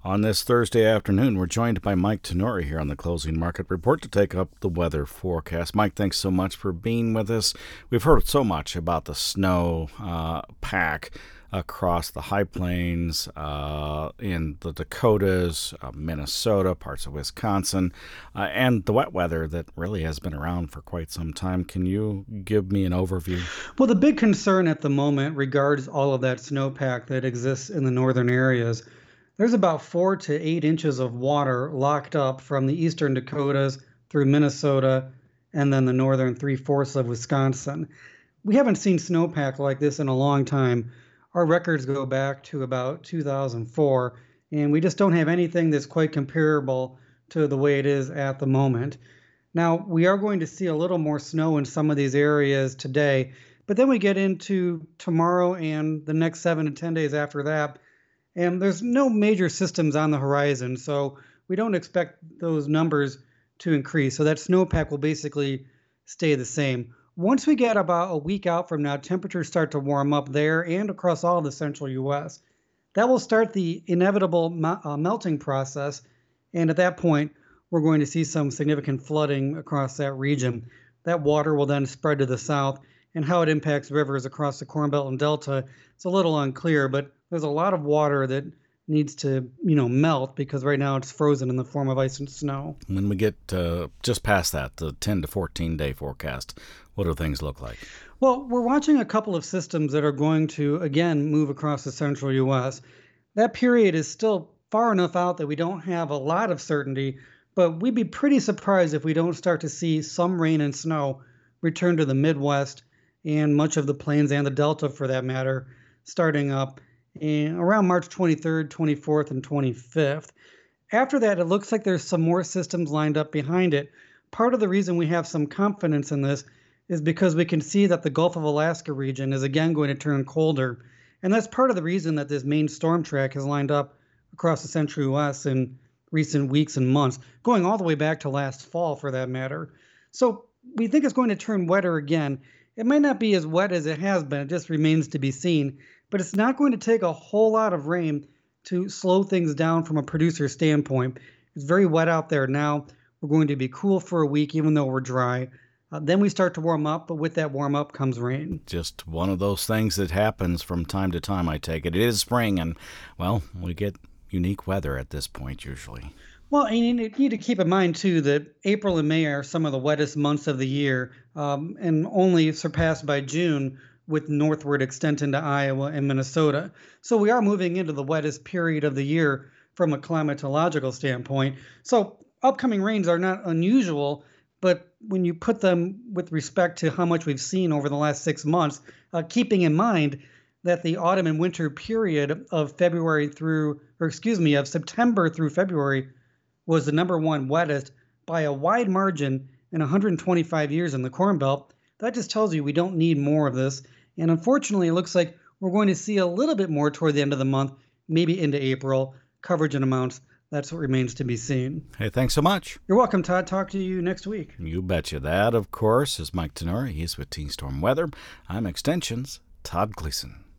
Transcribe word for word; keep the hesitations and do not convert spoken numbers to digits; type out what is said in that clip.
On this Thursday afternoon, we're joined by Mike Tenori here on the Closing Market Report to take up the weather forecast. Mike, thanks so much for being with us. We've heard so much about the snow uh, pack across the high plains, uh, in the Dakotas, uh, Minnesota, parts of Wisconsin, uh, and the wet weather that really has been around for quite some time. Can you give me an overview? Well, the big concern at the moment regards all of that snowpack that exists in the northern areas. There's about four to eight inches of water locked up from the eastern Dakotas through Minnesota and then the northern three-fourths of Wisconsin. We haven't seen snowpack like this in a long time. Our records go back to about two thousand four, and we just don't have anything that's quite comparable to the way it is at the moment. Now, we are going to see a little more snow in some of these areas today, but then we get into tomorrow and the next seven to ten days after that, and there's no major systems on the horizon, so we don't expect those numbers to increase. So that snowpack will basically stay the same. Once we get about a week out from now, temperatures start to warm up there and across all the central U S. That will start the inevitable uh, melting process, and at that point, we're going to see some significant flooding across that region. That water will then spread to the south, and how it impacts rivers across the Corn Belt and Delta, it's a little unclear, but there's a lot of water that needs to, you know, melt because right now it's frozen in the form of ice and snow. When we get uh, just past that, the ten to fourteen day forecast, what do things look like? Well, we're watching a couple of systems that are going to, again, move across the central U S. That period is still far enough out that we don't have a lot of certainty, but we'd be pretty surprised if we don't start to see some rain and snow return to the Midwest and much of the plains and the Delta, for that matter, starting up in around March twenty-third, twenty-fourth, and twenty-fifth. After that, it looks like there's some more systems lined up behind it. Part of the reason we have some confidence in this is because we can see that the Gulf of Alaska region is again going to turn colder. And that's part of the reason that this main storm track has lined up across the central U S in recent weeks and months, going all the way back to last fall, for that matter. So we think it's going to turn wetter again. It might not be as wet as it has been. It just remains to be seen. But it's not going to take a whole lot of rain to slow things down from a producer standpoint. It's very wet out there now. We're going to be cool for a week, even though we're dry. Uh, then we start to warm up, but with that warm up comes rain. Just one of those things that happens from time to time, I take it. It is spring, and, well, we get unique weather at this point usually. Well, and you need to keep in mind, too, that April and May are some of the wettest months of the year, um, and only surpassed by June with northward extent into Iowa and Minnesota. So we are moving into the wettest period of the year from a climatological standpoint. So upcoming rains are not unusual, but when you put them with respect to how much we've seen over the last six months, uh, keeping in mind that the autumn and winter period of February through, or excuse me, of September through February was the number one wettest by a wide margin in one hundred twenty-five years in the Corn Belt. That just tells you we don't need more of this. And unfortunately, it looks like we're going to see a little bit more toward the end of the month, maybe into April. Coverage and amounts, that's what remains to be seen. Hey, thanks so much. You're welcome, Todd. Talk to you next week. You betcha. That, of course, is Mike Tenori. He's with Teen Storm Weather. I'm Extension's Todd Gleason.